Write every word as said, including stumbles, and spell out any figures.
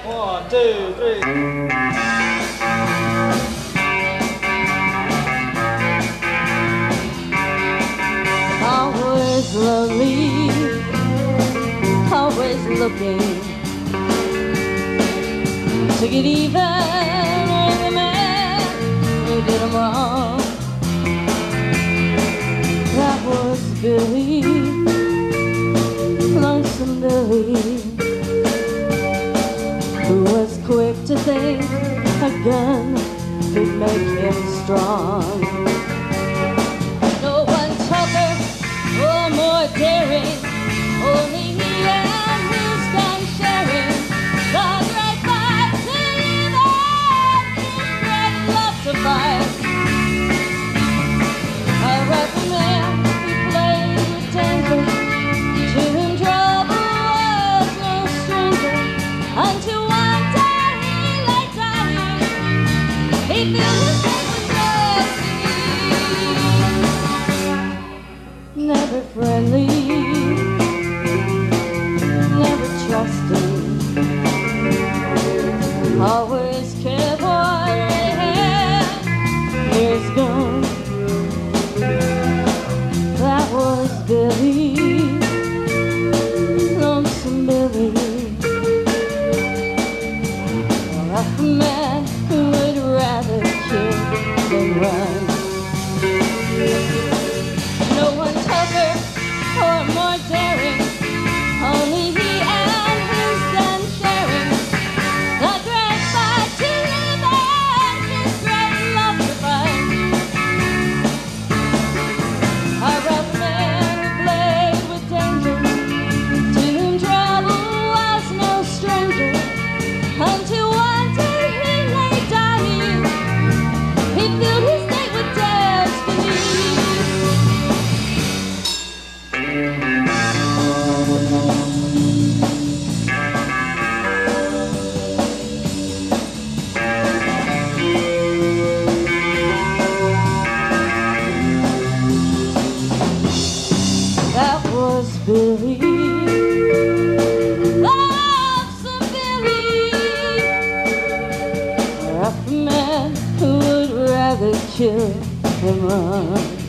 One, two, three. Always lonely, always looking to get even with the man who did him wrong. That was Billy, Lonesome Billy, who was quick to think a gun could make him strong. No one tougher or more daring, only he and his gun sharing the great fight to live and his great love to fight. A rifle man who played with danger, to whom trouble was no stranger, until one day he lay dying, he filled his head with destiny. Never friendly, never trusting, always cared what he had. Years gone, that was Billy, Lonesome Billy, a man who would rather kill than run. No one tougher or more daring, only he and his gun sharing the great fight to live and his great love to fight. A rough man who played with danger, to whom trouble was no stranger, until one day he lay dying, he filled his day with destiny. That was Billy, Lonesome Billy, a rough man who would rather kill than run.